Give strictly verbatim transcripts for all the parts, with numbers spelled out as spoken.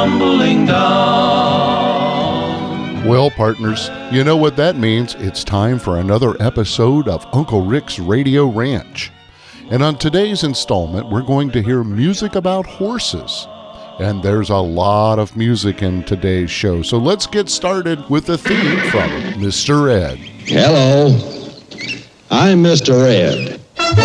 tumbling down. Well, partners, you know what that means. It's time for another episode of Uncle Rick's Radio Ranch. And on today's installment, we're going to hear music about horses. And there's a lot of music in today's show. So let's get started with the theme from Mister Ed. Hello, I'm Mister Ed.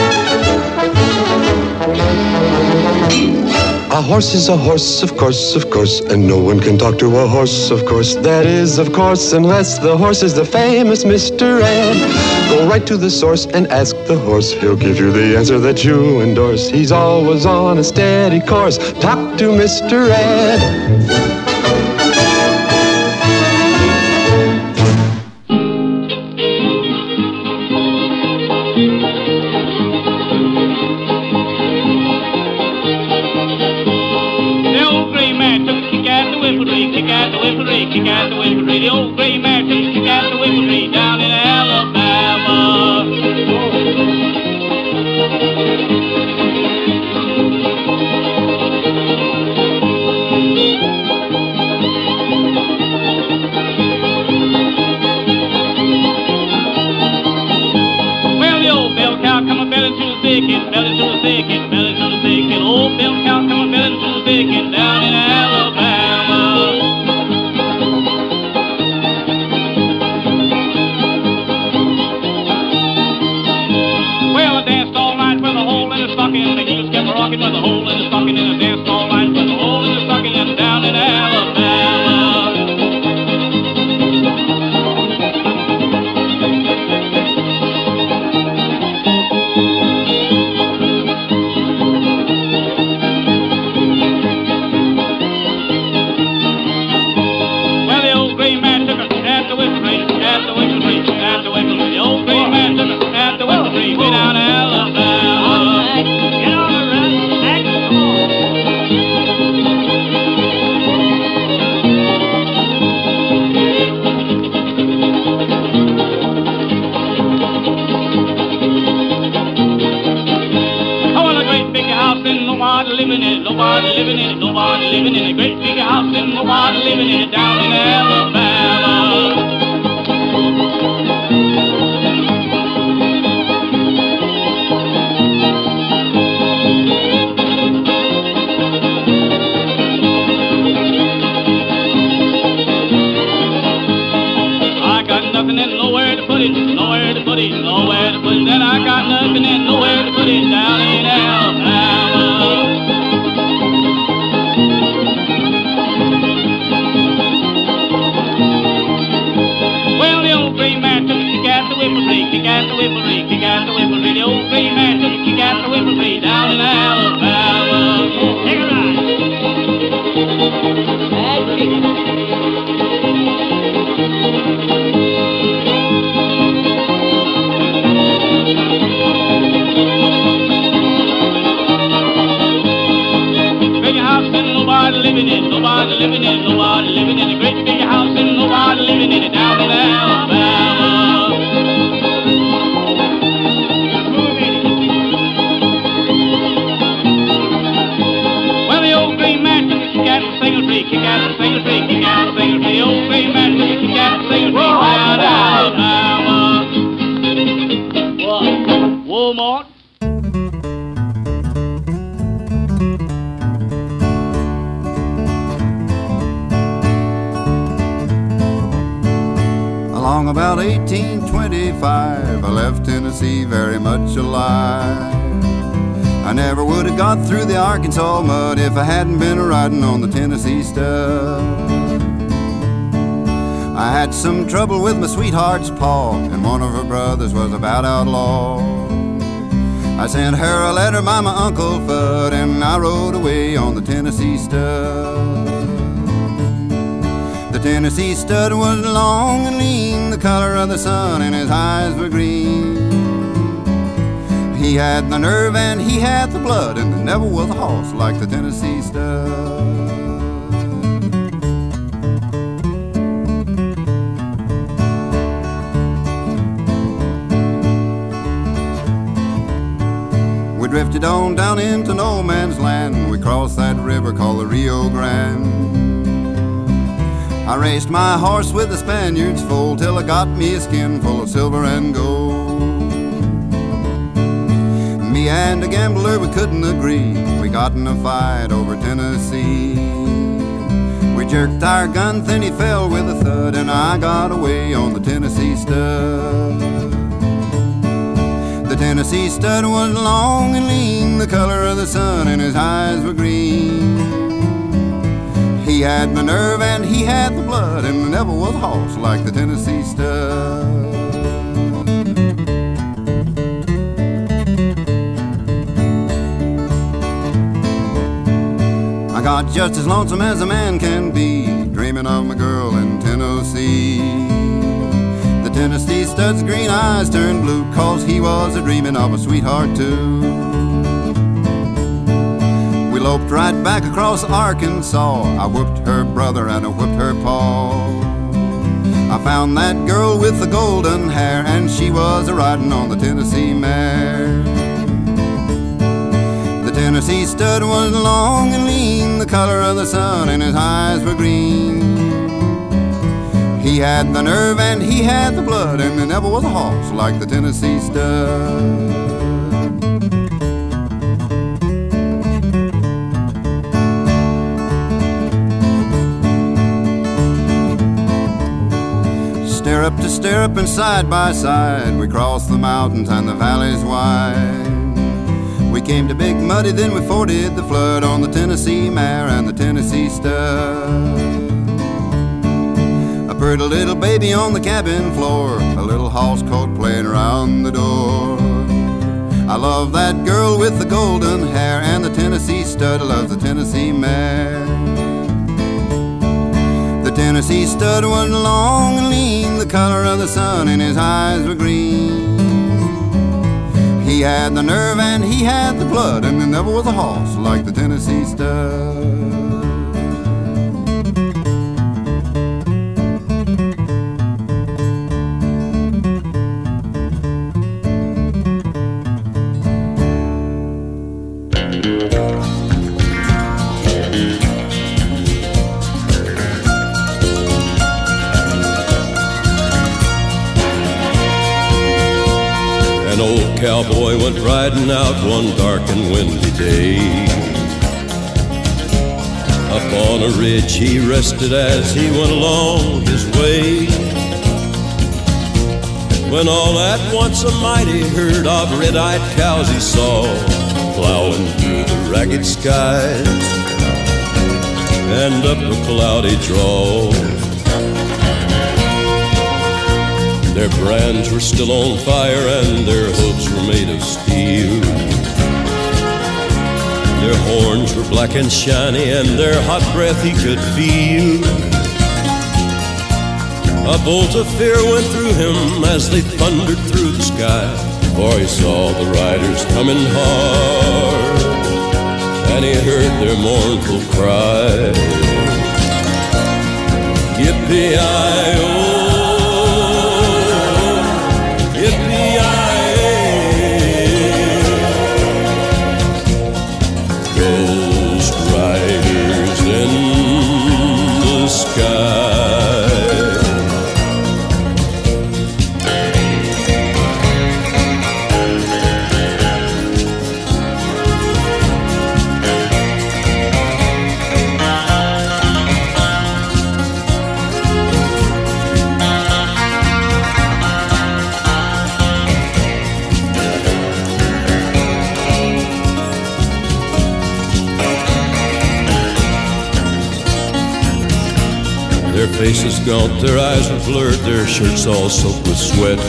A horse is a horse, of course, of course, and no one can talk to a horse, of course. That is, of course, unless the horse is the famous Mister Ed. Go right to the source and ask the horse. He'll give you the answer that you endorse. He's always on a steady course. Talk to Mister Ed. Kick out the whippery, the old gray mare took a kick out the whippery down in Alabama. Well, the old bell cow come a belling through the thicket, belling through the thicket, belling through the thicket. Old bell cow come a belling through the thicket down in Alabama. The heels kept rocking with a hole in the stocking and a dance all night with a hole in the stocking and down in Alabama. Well, the old gray man took her at the whippery, at the whippery, at the whippery. The old gray man took her at the whippery, way down in Alabama. Nobody living in it, nobody living in it, nobody living in a great big house and nobody living in it down in Alabama. I got nothing and nowhere to put it, nowhere to put it, nowhere to put it. Then I got nothing and nowhere to put it down in Alabama. Well, the old gray man took a kick at the whippery, kick at the whippery, kick at the whippery. The old gray man took a kick at the whippery down in Alabama. Take a ride. Nobody living in it, nobody living in it, nobody living in a great big house and nobody living in it down in Alabama. Well, the old gray man took a kick at the single tree, kick at the single tree, kick at the single tree. The old gray man took a kick at the single tree down in Alabama. What? Whoa, Mort. Along about eighteen twenty-five, I left Tennessee very much alive. I never would have got through the Arkansas mud if I hadn't been riding on the Tennessee Stud. I had some trouble with my sweetheart's paw, and one of her brothers was about outlaw. I sent her a letter by my Uncle Fudd, and I rode away on the Tennessee Stud. The Tennessee Stud was long and lean, the color of the sun, and his eyes were green. He had the nerve and he had the blood, and there never was a horse like the Tennessee Stud. drifted on down into no man's land. We crossed that river called the Rio Grande. I raced my horse with the Spaniards full till I got me a skin full of silver and gold. Me and a gambler, we couldn't agree. We got in a fight over Tennessee. We jerked our gun, then he fell with a thud, and I got away on the Tennessee Stud. The Tennessee Stud was long and lean, the color of the sun, and his eyes were green. He had the nerve and he had the blood, and there never was a horse like the Tennessee Stud. I got just as lonesome as a man can be, dreaming of my girl in Tennessee. The Tennessee Stud's green eyes turned blue, cause he was a-dreaming of a sweetheart too. We loped right back across Arkansas. I whooped her brother and I whooped her paw. I found that girl with the golden hair, and she was a-riding on the Tennessee mare. The Tennessee Stud was long and lean, the color of the sun, and his eyes were green. He had the nerve and he had the blood, and there never was a horse like the Tennessee Stud. Stirrup to stirrup and side by side, we crossed the mountains and the valleys wide. We came to Big Muddy, then we forded the flood on the Tennessee mare and the Tennessee Stud. A pretty little baby on the cabin floor, a little house coat playing around the door. I love that girl with the golden hair, and the Tennessee Stud loves the Tennessee mare. The Tennessee Stud was long and lean, the color of the sun, and his eyes were green. He had the nerve and he had the blood, and there never was a horse like the Tennessee Stud. An old cowboy went riding out one dark and windy day. Up on a ridge he rested as he went along his way, when all at once a mighty herd of red-eyed cows he saw plowing through the ragged skies and up a cloudy draw. Their brands were still on fire and their hooves were made of steel. Their horns were black and shiny and their hot breath he could feel. A bolt of fear went through him as they thundered through the sky, for he saw the riders coming hard and he heard their mournful cry. Yippee-i-oh, Ghost riders in the sky. Their faces gaunt, their eyes were blurred, their shirts all soaked with sweat.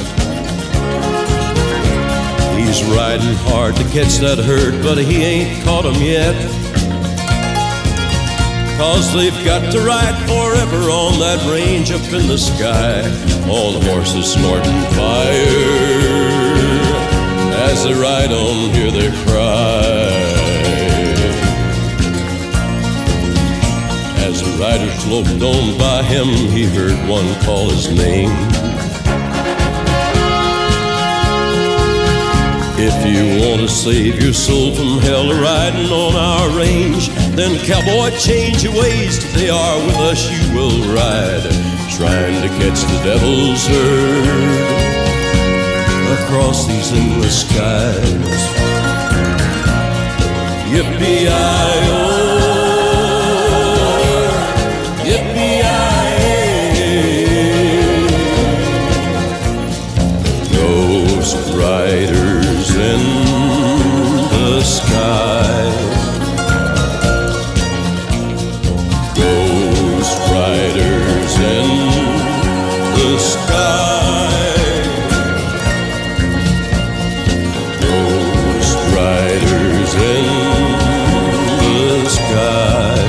He's riding hard to catch that herd, but he ain't caught 'em yet. 'Cause they've got to ride forever on that range up in the sky, on horses snorting fire. As they ride on, hear their cry. As the rider sloped on by him, he heard one call his name. If you want to save your soul from hell riding on our range, then cowboy, change your ways. Today are with us you will ride, trying to catch the devil's herd across these endless skies. Yippee-i-oh, riders in the sky, ghost riders in the sky, ghost riders in the sky.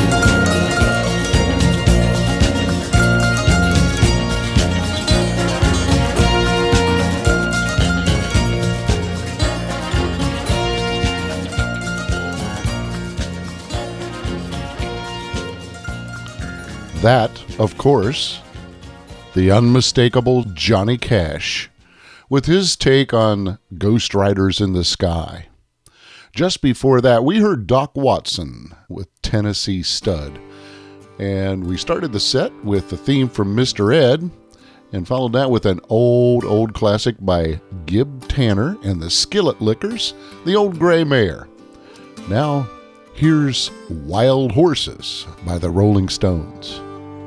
That, of course, the unmistakable Johnny Cash, with his take on Ghost Riders in the Sky. Just before that, we heard Doc Watson with Tennessee Stud. And we started the set with the theme from Mister Ed, and followed that with an old, old classic by Gib Tanner and the Skillet Lickers, The Old Gray Mare. Now, here's Wild Horses by the Rolling Stones.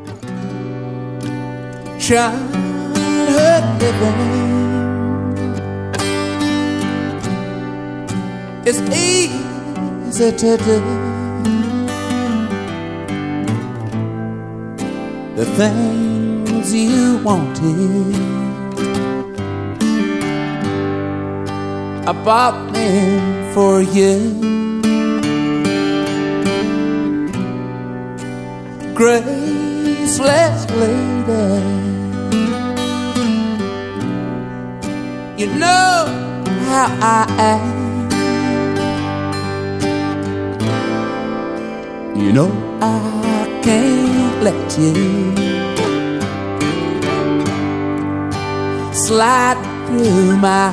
Childhood living is easy to do. The things you wanted, I bought them for you. Graceless lady, you know how I am. You know I can't let you slide through my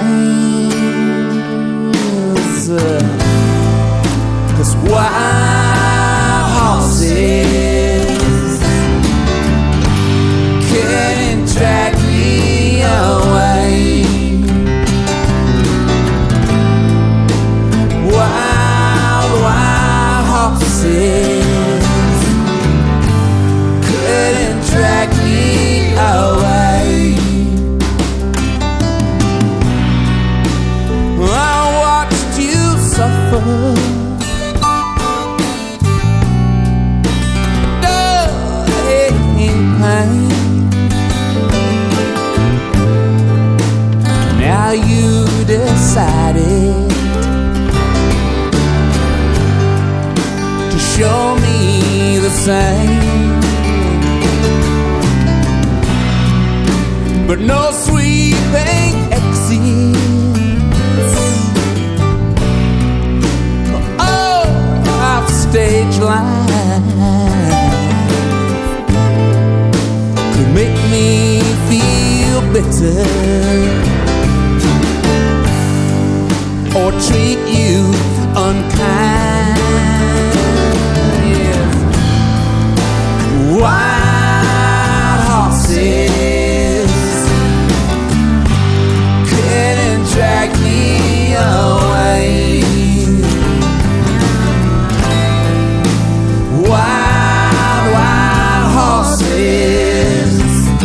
hands. 'Cause wild horses couldn't drag me away. Wild, wild horses couldn't drag me away. I watched you suffer, dying in pain. Now you decided to show me the same, but no sweeping exits, oh, off stage life could make me feel bitter or treat you unkind. Yes. Wild horses couldn't drag me away. Wild, wild horses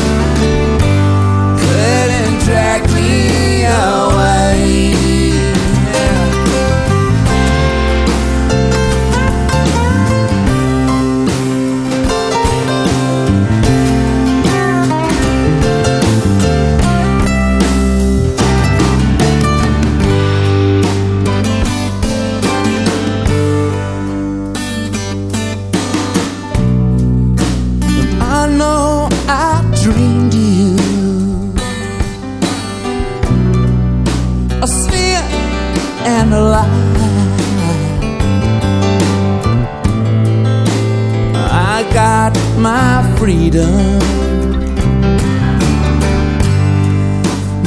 couldn't drag me away. I got my freedom,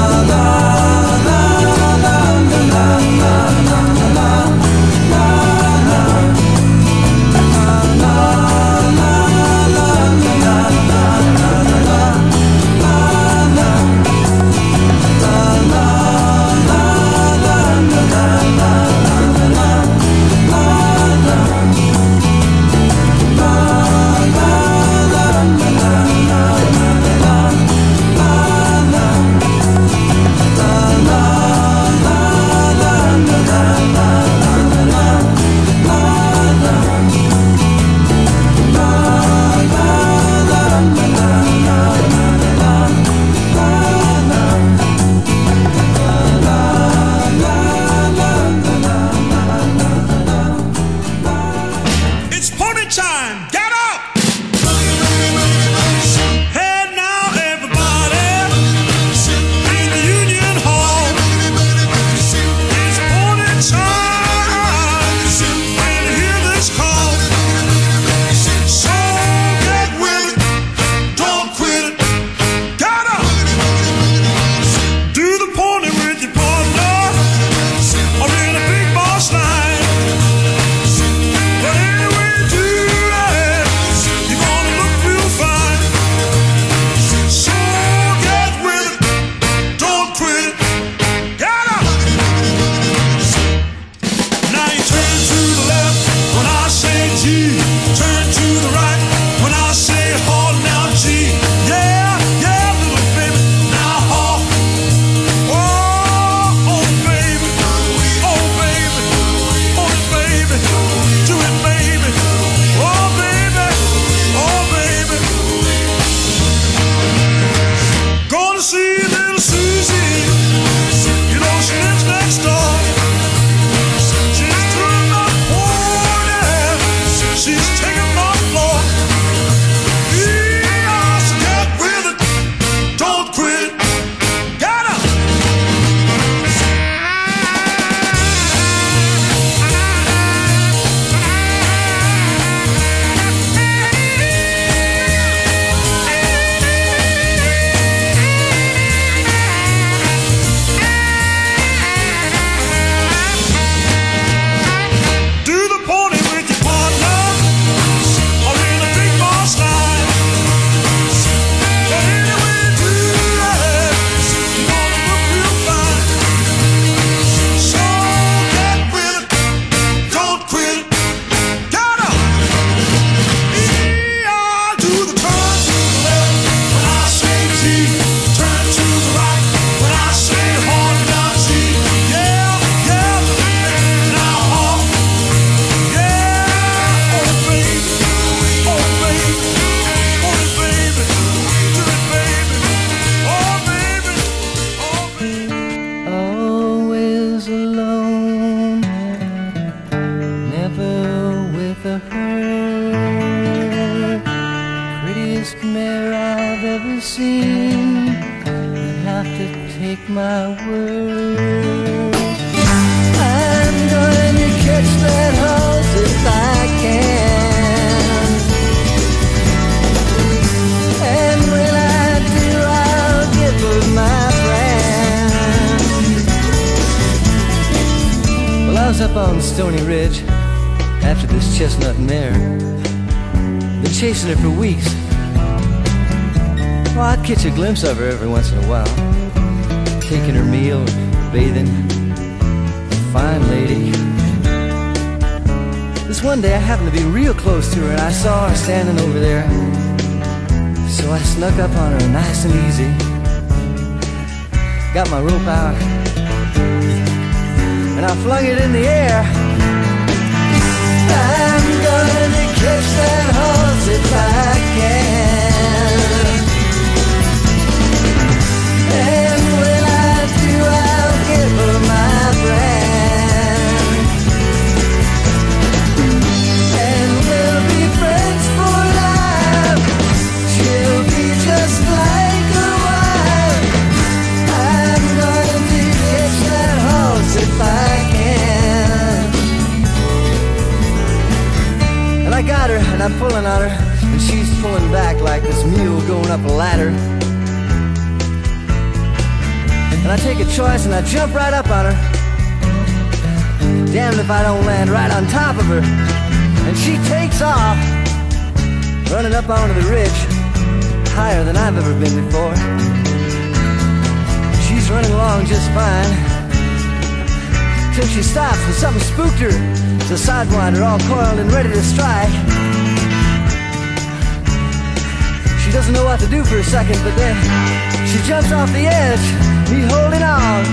take my word. I'm going to catch that horse if I can. And when I do, I'll give her my brand. Well, I was up on Stony Ridge after this chestnut mare. Been chasing her for weeks. Well, I'd catch a glimpse of her every once in a while, taking her meal, bathing. Fine lady. This one day I happened to be real close to her, and I saw her standing over there. So I snuck up on her nice and easy, got my rope out, and I flung it in the air. I'm gonna catch that horse if I can. And when I do, I'll give her my brand. And we'll be friends for life. She'll be just like her wife. I'm going to catch that horse if I can. And I got her, and I'm pulling on her, and she's pulling back like this mule going up a ladder. And I take a choice and I jump right up on her. Damned if I don't land right on top of her. And she takes off, running up onto the ridge, higher than I've ever been before. She's running along just fine, till she stops and something spooked her. It's a sidewinder all coiled and ready to strike. She doesn't know what to do for a second, but then she jumps off the edge, me holding on.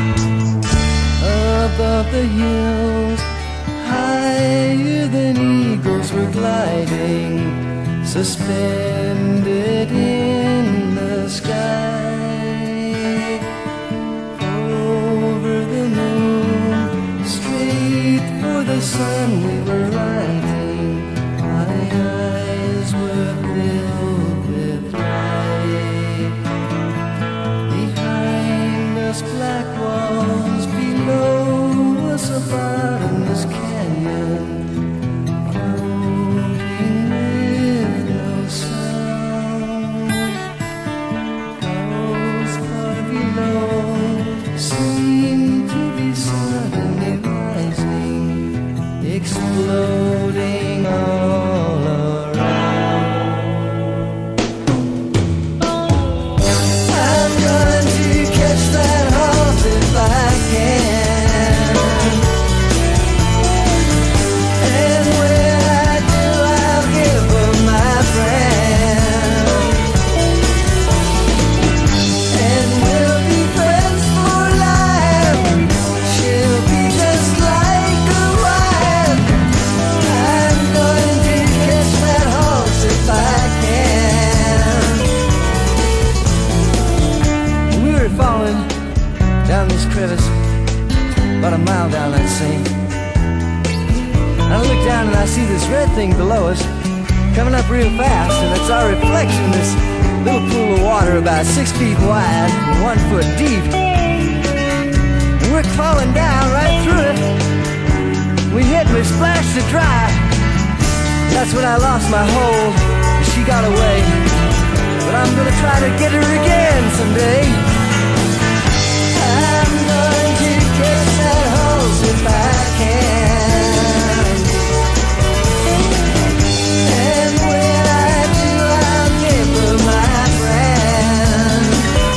Above the hills, higher than eagles we're gliding, suspended in the sky. Over the moon, straight for the sun we were riding. My eyes were filled with light. Behind us, black walls, below us, a fire. sing. I look down and I see this red thing below us coming up real fast, and it's our reflection, this little pool of water about six feet wide and one foot deep. And we're falling down right through it. We hit and we splashed to dry. That's when I lost my hold. She got away, but I'm gonna try to get her again someday. I'm going to catch that horse if I can. And when I do, I'll give her my friend.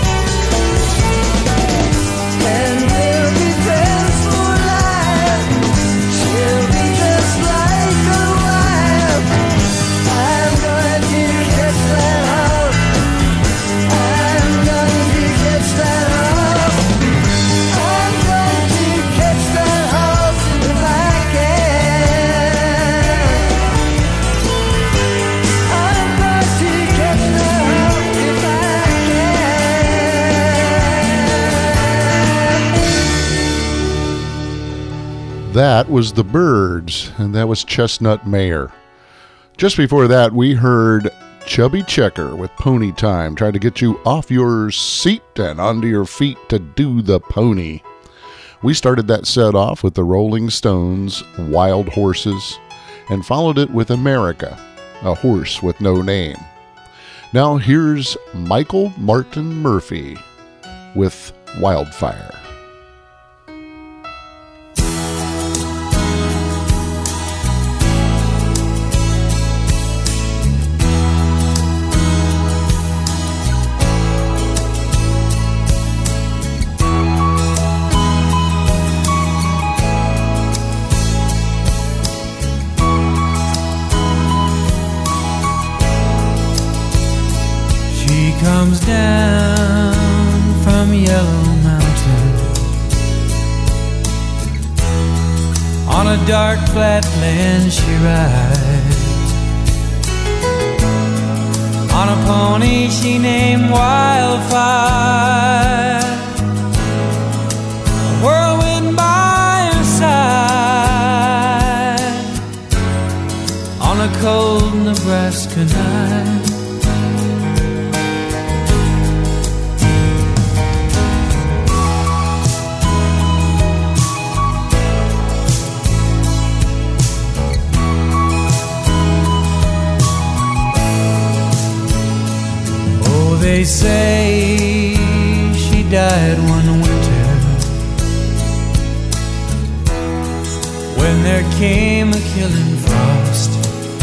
And we'll be friends for life. She'll be just like a wife. I'm going to catch that horse. I'm going to catch that horse. I'm going to catch that horse if I can. I'm going to catch that horse if I can. That was The Byrds, and that was Chestnut Mare. Just before that, we heard Chubby Checker with Pony Time, trying to get you off your seat and onto your feet to do the pony. We started that set off with the Rolling Stones' Wild Horses, and followed it with America, A Horse with No Name. Now here's Michael Martin Murphey with Wildfire. She comes down from Yellow Mountain on a dark flatland. She rides on a pony she named Wildfire, a whirlwind by her side on a cold Nebraska night. They say she died one winter when there came a killing frost,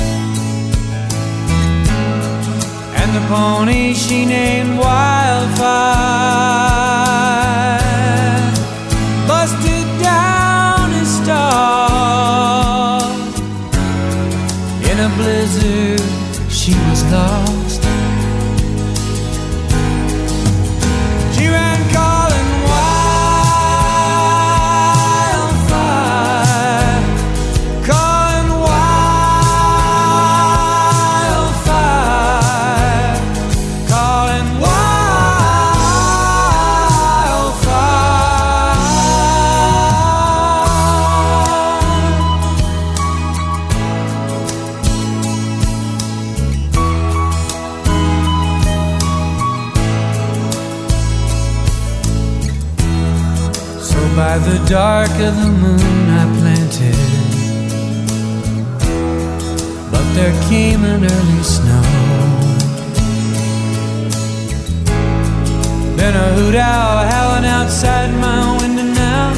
and the pony she named Wildfire busted down his stall. In a blizzard she was lost. By the dark of the moon I planted, but there came an early snow. Been a hoot owl howling outside my window now,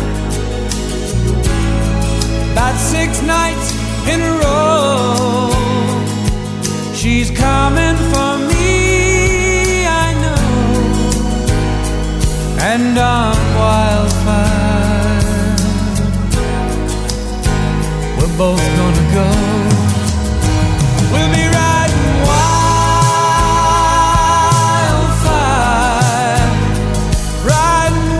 about six nights in a row. She's coming for me, I know, and on Wildfire we're both gonna go. We'll be riding wildfire, riding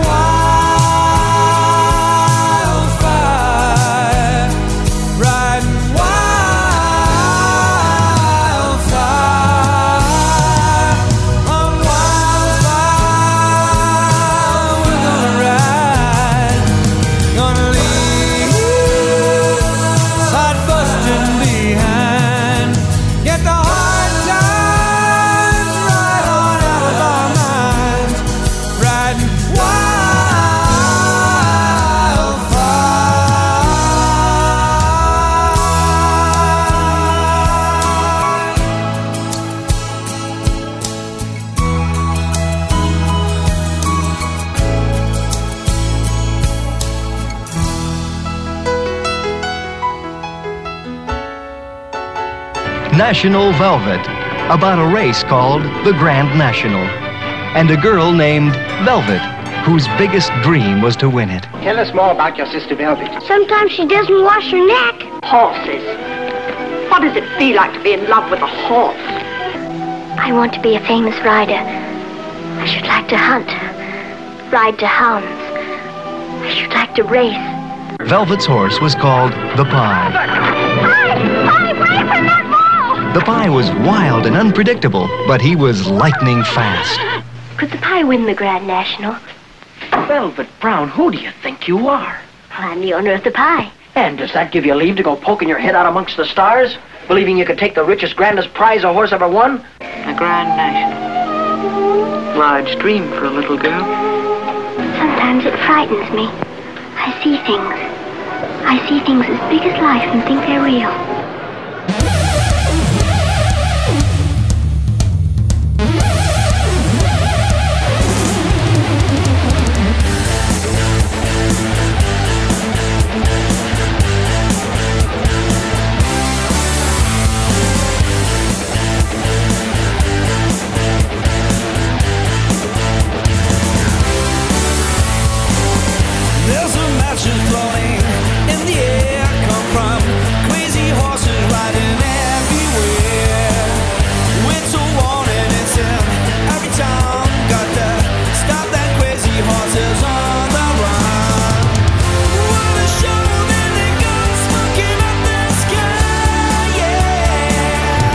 wildfire, riding wildfire. On wildfire we're gonna ride, gonna leave National Velvet, about a race called the Grand National, and a girl named Velvet, whose biggest dream was to win it. Tell us more about your sister Velvet. Sometimes she doesn't wash her neck. Horses. What does it feel like to be in love with a horse? I want to be a famous rider. I should like to hunt, ride to hounds. I should like to race. Velvet's horse was called the Pie. Pie! Pie, wait for that ball! The Pie was wild and unpredictable, but he was lightning fast. Could the Pie win the Grand National? Velvet Brown, who do you think you are? Well, I'm the owner of the Pie. And does that give you leave to go poking your head out amongst the stars? Believing you could take the richest, grandest prize a horse ever won? A Grand National. Large dream for a little girl. Sometimes it frightens me. I see things. I see things as big as life and think they're real. There's a matches floating in the air, come from crazy horses riding everywhere. We're so wanted it's in every town. Got to stop that crazy horses on the run. What a show, then they go smoking up the sky, yeah.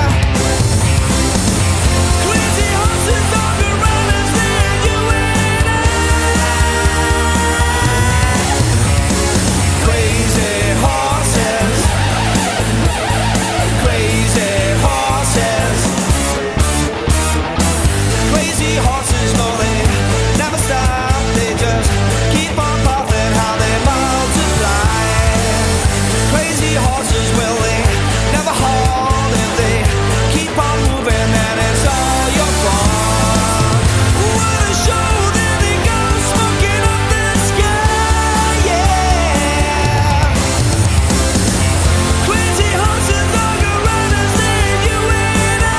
Crazy horses all around us, then you and I. Crazy horses, crazy horses, crazy horses, no they never stop, they just keep on puffing how they multiply. Crazy horses, well they never halt, if they keep on moving then it's all your fault. What a show, then they go smoking up the sky, yeah. Crazy horses all around us and you and I.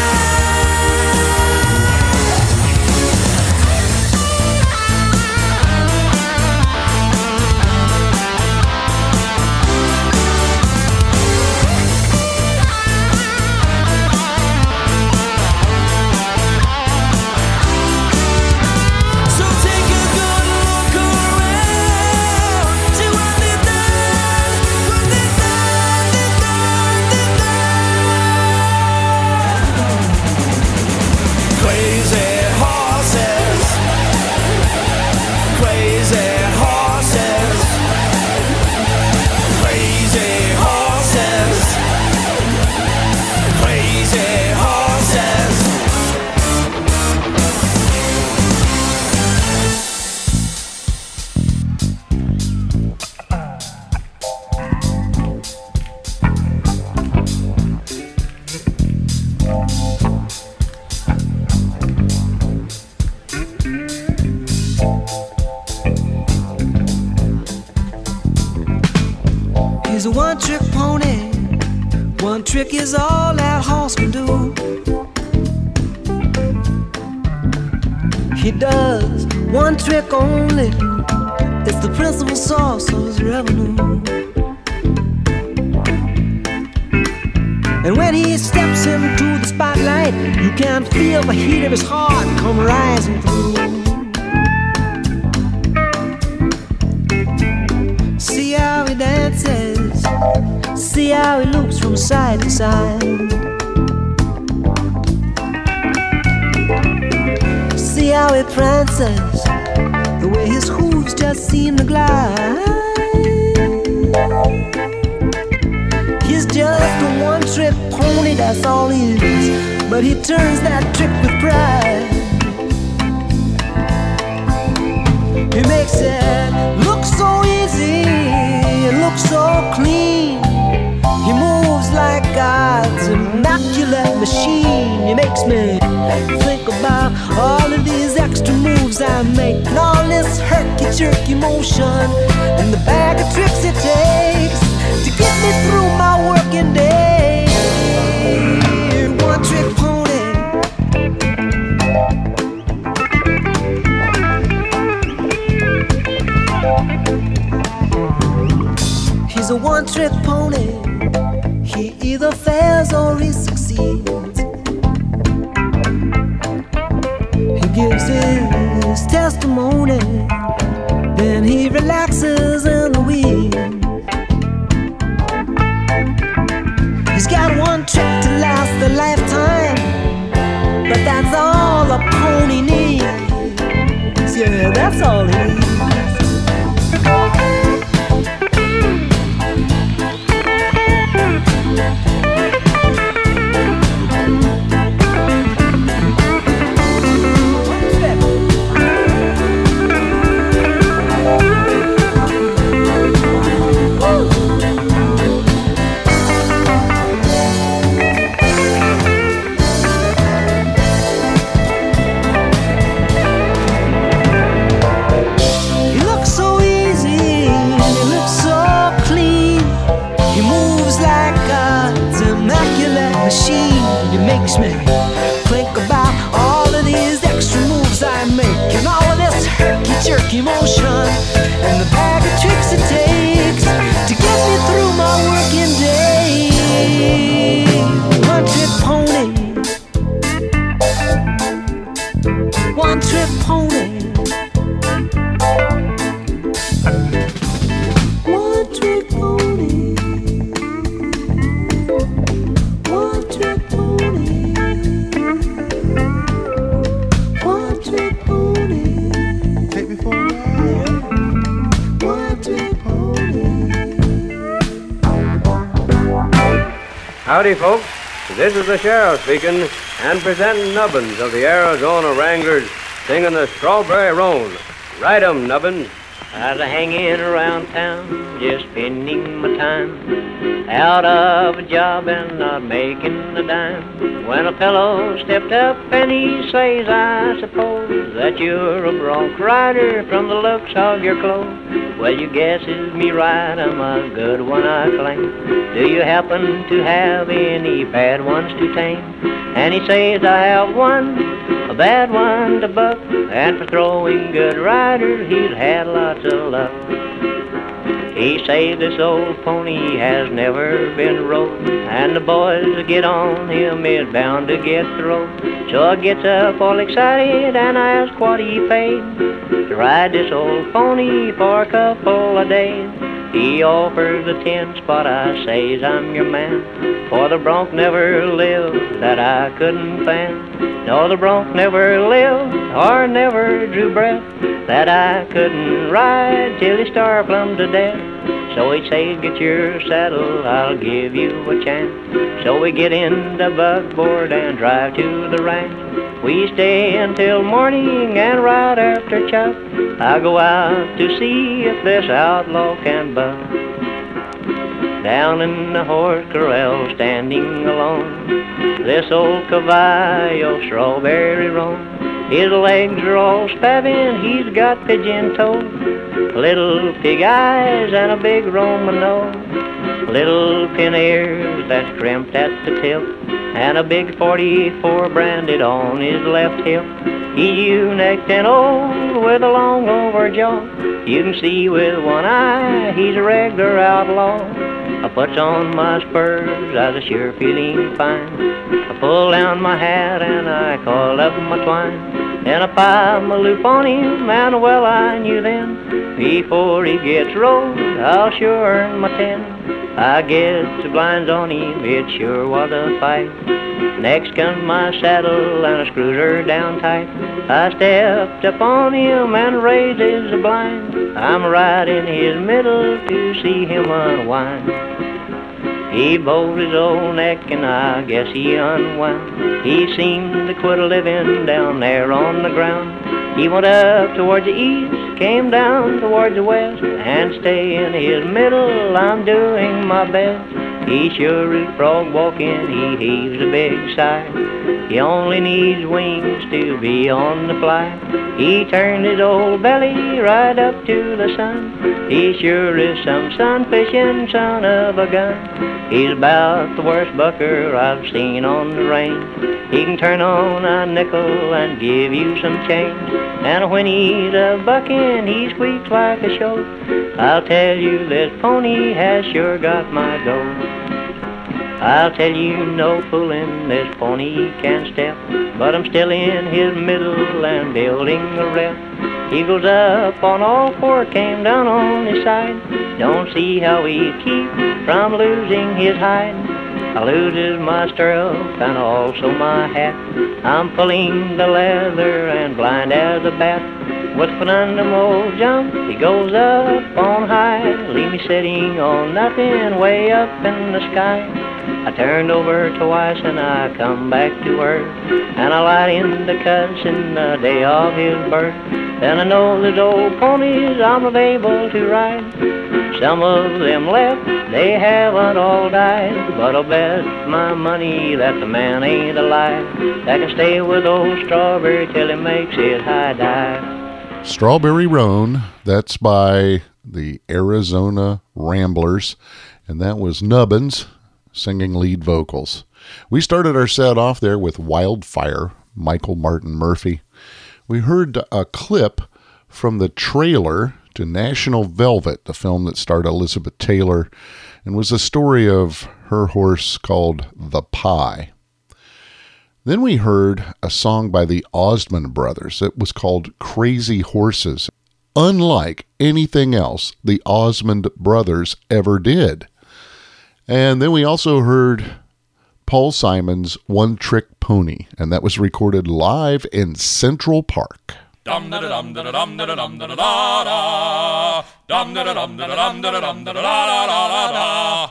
So take a good look around, see what they've done, what they've done, they've done, they've done. Crazy horses, crazy horses, crazy horses, crazy horses. He's a one-trick pony. One trick is all that horse can do. He does one trick only. It's the principal source of his revenue. And when he steps into the spotlight, you can feel the heat of his heart come rising through. See how he dances, see how he loops from side to side. See how he prances, the way his hooves just seem to glide. He's just a one-trick pony, that's all he is. But he turns that trick with pride. He makes it look so easy, it looks so clean. He moves like God's immaculate machine. He makes me think about all of these extra moves I make, and all this herky-jerky motion, and the bag of tricks it takes to get me through my working day. He's a one-trick pony. He either fails or he succeeds. He gives his testimony, then he relaxes in the wind. He's got one trick to last a lifetime, but that's all a pony needs. Yeah, that's all he needs. Makes me think about all of these extra moves I make, and all of this herky-jerky motion, and the bag of tricks it takes to get me through my working day. One-trick pony, one-trick pony, one-trick pony. Howdy, folks. This is the sheriff speaking and presenting Nubbins of the Arizona Wranglers singing the Strawberry Roan. Ride 'em, Nubbins. I was hanging around town, just spending my time, out of a job and not making a dime, when a fellow stepped up and he says, I suppose that you're a bronc rider from the looks of your clothes. Well, you guesses me right, I'm a good one, I claim. Do you happen to have any bad ones to tame? And he says, I have one, a bad one to buck, and for throwing good riders, he's had lots of luck. He says this old pony has never been rode, and the boys that get on him is bound to get throwed. So I gets up all excited and I ask what he paid to ride this old pony for a couple of days. He offers the ten spot, I says I'm your man, for the bronc never lived that I couldn't fan. No, the bronc never lived or never drew breath that I couldn't ride till he starved plumb to death. So he says, get your saddle, I'll give you a chance. So we get in the buckboard and drive to the ranch. We stay until morning and right after chuck, I go out to see if this outlaw can buck. Down in the horse corral, standing alone, this old caballo, Strawberry Roan. His legs are all spavin, he's got pigeon toes, little pig eyes and a big Roman nose, little pin ears that's crimped at the tip, and a big forty-four branded on his left hip. He's ewe-necked and old with a long over jaw. You can see with one eye he's a regular outlaw. I puts on my spurs, I was sure feeling fine. I pull down my hat and I call up my twine. Then I pile my loop on him, and well I knew then, before he gets rolled, I'll sure earn my ten. I get the blinds on him, it sure was a fight. Next comes my saddle and I screws her down tight. I stepped up on him and raised his blind. I'm right in his middle to see him unwind. He bowed his old neck and I guess he unwound. He seemed to quit living down there on the ground. He went up towards the east, came down towards the west, and stay in his middle, I'm doing my best. He sure is frog walking, he heaves a big sigh. He only needs wings to be on the fly. He turned his old belly right up to the sun. He sure is some sun-fishing son of a gun. He's about the worst bucker I've seen on the range. He can turn on a nickel and give you some change. And when he's a bucking, he squeaks like a shoat. I'll tell you, this pony has sure got my goat. I'll tell you, no fooling, this pony can step, but I'm still in his middle and building a rep. He goes up on all four, came down on his side. Don't see how he keeps from losing his hide. I loses my stirrup and also my hat. I'm pulling the leather and blind as a bat. With phenomenal jump, he goes up on high. Leave me sitting on nothing way up in the sky. I turned over twice and I come back to earth, and I lied in the cussing the day of his birth. Then I know those old ponies I'm able to ride. Some of them left, they haven't all died, but I'll bet my money that the man ain't alive that can stay with old Strawberry till he makes his high dive. Strawberry Roan, that's by the Arizona Ramblers, and that was Nubbins singing lead vocals. We started our set off there with Wildfire, Michael Martin Murphey. We heard a clip from the trailer to National Velvet, the film that starred Elizabeth Taylor, and was a story of her horse called The Pie. Then we heard a song by the Osmond Brothers. It was called Crazy Horses, unlike anything else the Osmond Brothers ever did. And then we also heard Paul Simon's One Trick Pony, and that was recorded live in Central Park. Dum da dum da dum da dum da da da. Dum da dum da dum da dum da da da da.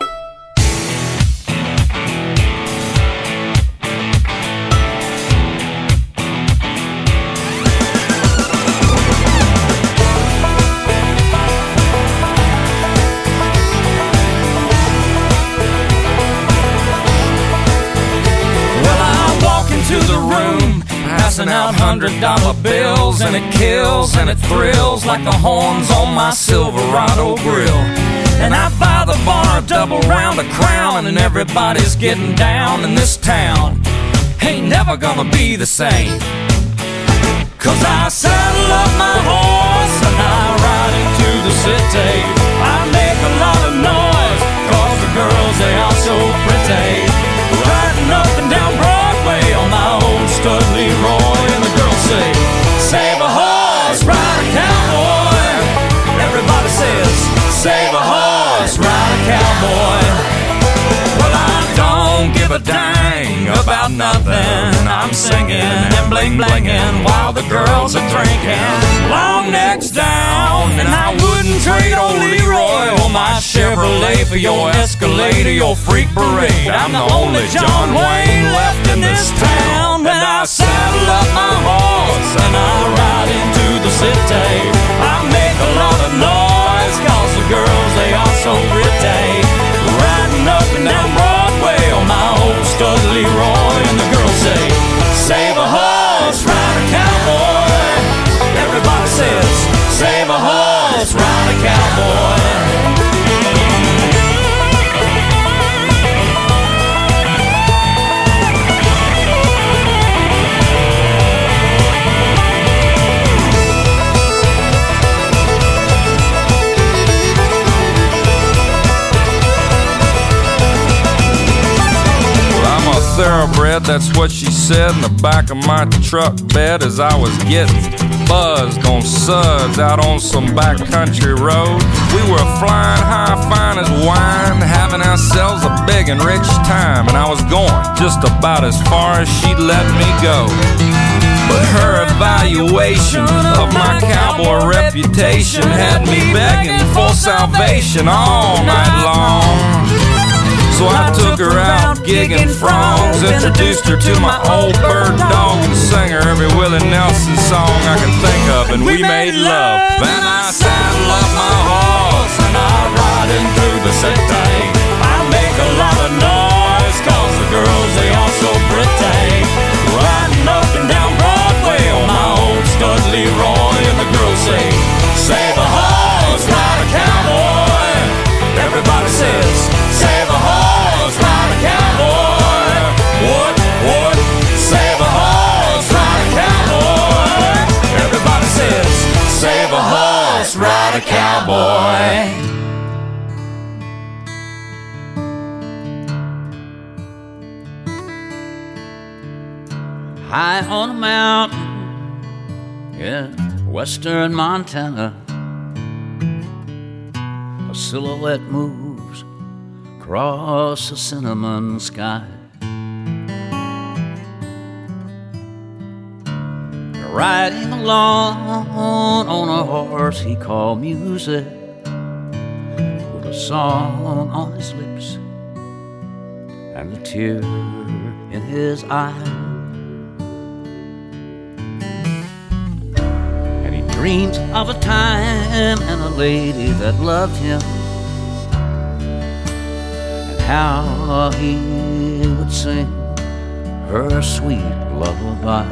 To the room, passing out hundred dollar bills, and it kills and it thrills like the horns on my Silverado grill. And I buy the bar a double round of Crown, and everybody's getting down in this town. Ain't never gonna be the same, 'cause I saddle up my horse and I ride into the city. I make a lot of noise, 'cause the girls, they are so pretty. Riding up and down Broadway on my old stud Leroy, and the girls say, save a horse, ride a cowboy. Everybody says, save a horse, ride a cowboy. Well, I don't give a dang about nothing. I'm singing and bling blinging while the girls are drinking. Long necks down, and I wouldn't trade old Leroy or my Chevrolet for your Escalade or your freak parade. I'm the only John Wayne left in this town. And I saddle up my horse and I ride into the city. I make a lot of noise, 'cause the girls, they are so pretty. Riding up and down Broadway on my old stud Leroy, and the girls say, save a horse, ride a cowboy. Everybody says, save a horse, ride a cowboy. Thoroughbred, that's what she said in the back of my truck bed as I was getting buzzed on suds out on some backcountry road. We were flying high, fine as wine, having ourselves a big and rich time, and I was going just about as far as she'd let me go. But her evaluation of my cowboy reputation had me begging for salvation all night long. So I took her out gigging frogs, introduced her to my old bird dog, and sang her every Willie Nelson song I could think of, and we made love. Then I saddle up my horse and I ride into the city. I make a lot of noise, 'cause the girls, they are so pretty. Riding up and down Broadway on my old stud Leroy. cowboy. High on a mountain in western Montana, a silhouette moves across the cinnamon sky. Riding along on a horse he called music, with a song on his lips and a tear in his eye. And he dreams of a time and a lady that loved him, and how he would sing her sweet lullaby.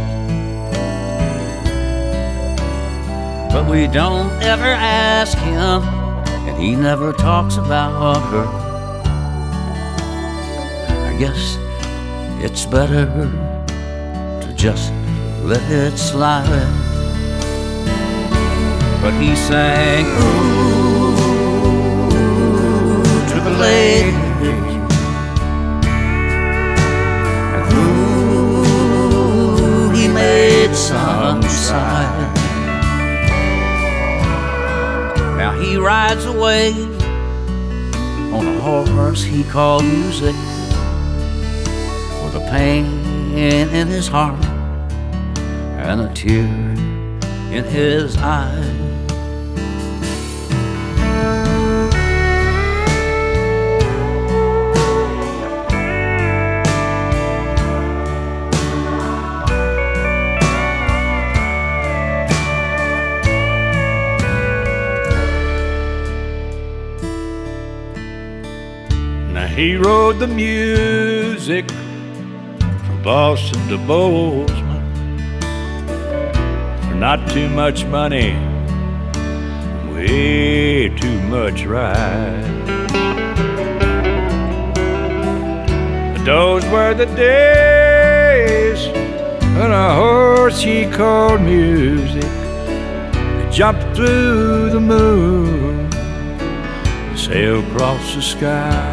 But we don't ever ask him, and he never talks about her. I guess it's better to just let it slide. But he sang, ooh, to the lady, and ooh, he made some sigh. Now he rides away on a horse he called music, with a pain in his heart and a tear in his eye. He rode the music from Boston to Bozeman for not too much money, way too much ride. But those were the days when a horse he called music could jump through the moon, sail across the sky.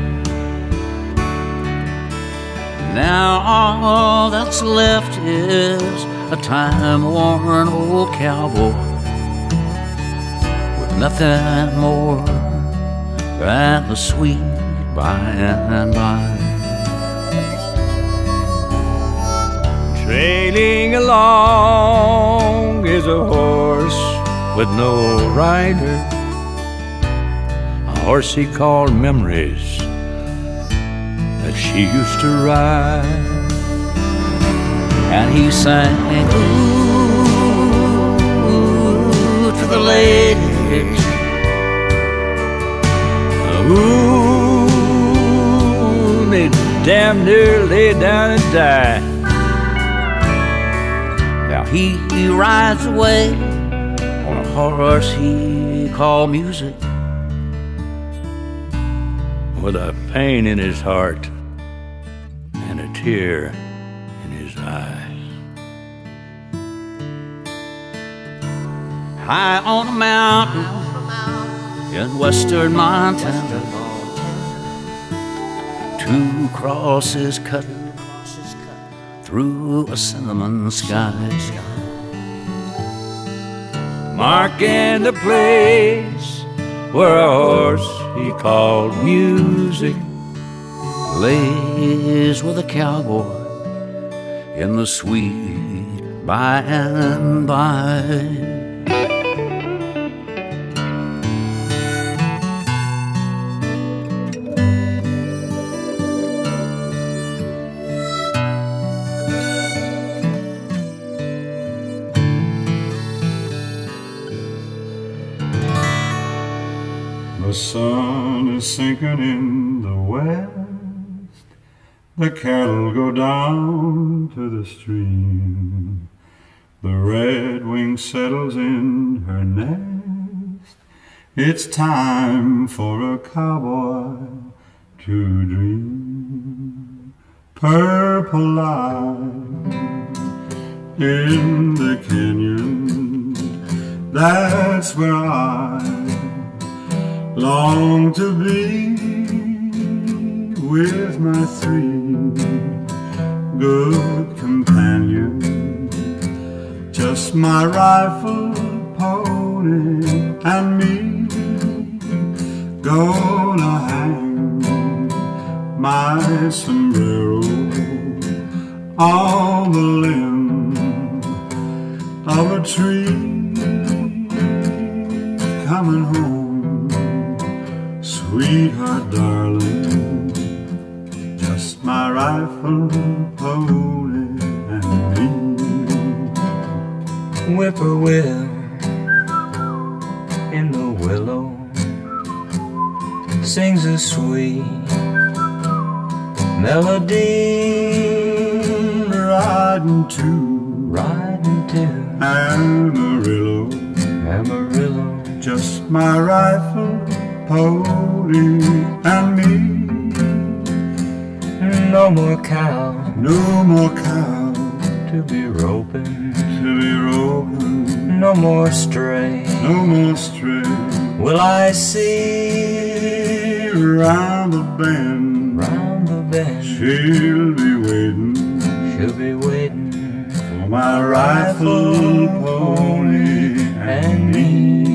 Now all that's left is a time-worn old cowboy with nothing more than the sweet by and by. Trailing along is a horse with no rider, a horse he called Memories that she used to ride. And he sang, ooh, to the lady, ooh, they damn near lay down and died. Now he, he rides away on a horse he called music, with a pain in his heart and a tear in his eyes. high on a mountain in western Montana. Two crosses cut through a cinnamon sky, marking the place where a horse he called music lays with a cowboy in the sweet by and by. The sun is sinking in the west, the cattle go down to the stream, the redwing settles in her nest. It's time for a cowboy to dream. Purple light in the canyon, That's where I long to be, with my three good companions, just my rifle, pony, and me. Gonna hang my sombrero on the limb of a tree. Coming home, sweetheart, darling, just my rifle, pony, and me. Whippoorwill in the willow sings a sweet melody, riding to, riding to Amarillo, Amarillo. Just my rifle, pony, and me. No more cow, no more cow to be roping, to be roping. No more stray, no more stray. Will I see round the bend, round the bend? She'll be waiting, she'll be waiting for my rifle, pony, and me.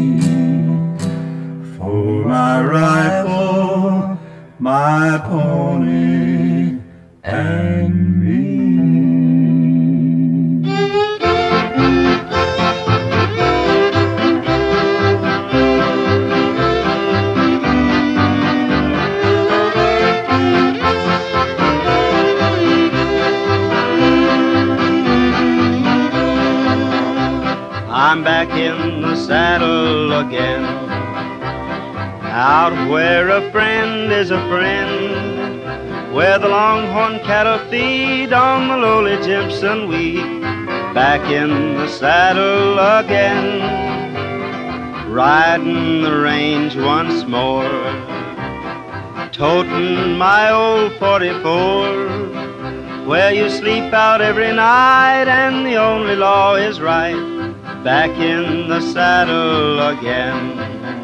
For my rifle, my pony, and me. I'm back in the saddle again, out where a friend is a friend, where the longhorn cattle feed on the lowly Jimson weed. Back in the saddle again, riding the range once more, toting my old forty-four, where you sleep out every night and the only law is right. Back in the saddle again,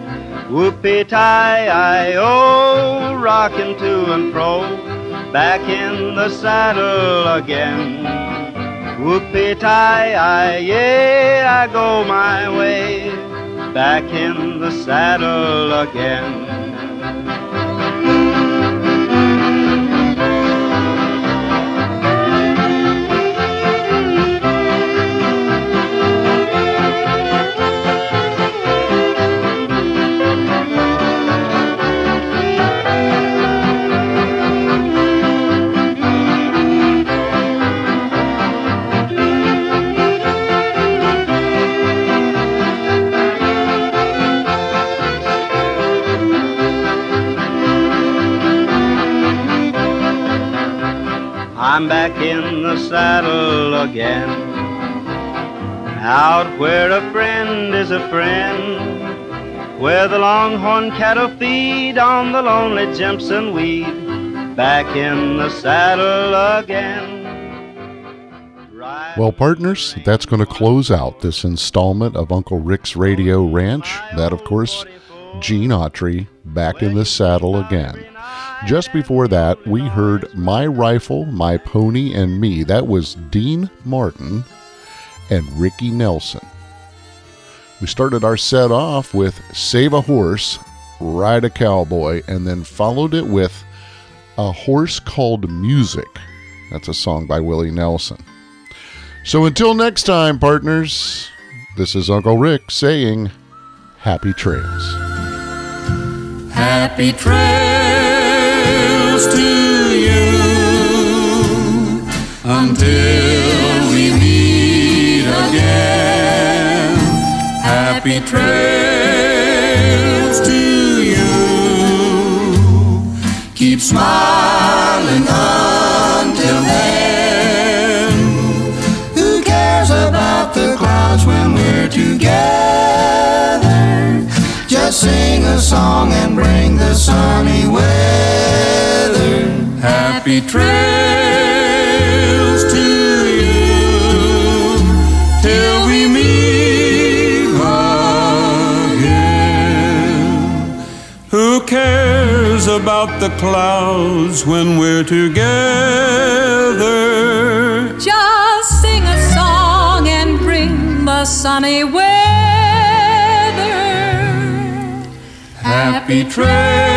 whoopee-tie-I-O, rocking to and fro. Back in the saddle again, whoopee-tie-I, yeah, I go my way. Back in the saddle again. I'm back in the saddle again, out where a friend is a friend, where the longhorn cattle feed on the lonely Jimson weed. Back in the saddle again. Well, partners, that's going to close out this installment of Uncle Rick's Radio Ranch. That, of course, Gene Autry, Back in the Saddle Again. Just before that, we heard My Rifle, My Pony, and Me. That was Dean Martin and Ricky Nelson. We started our set off with Save a Horse, Ride a Cowboy, and then followed it with A Horse Called Music. That's a song by Willie Nelson. So until next time, partners, this is Uncle Rick saying happy trails. Happy trails to you until we meet again. Happy trails to you. Keep smiling until then. Who cares about the clouds when we're together? Just sing a song and bring the sunny weather. Happy trails to you till we meet again. cares about the clouds when we're together? Just sing a song and bring the sunny weather. Happy trails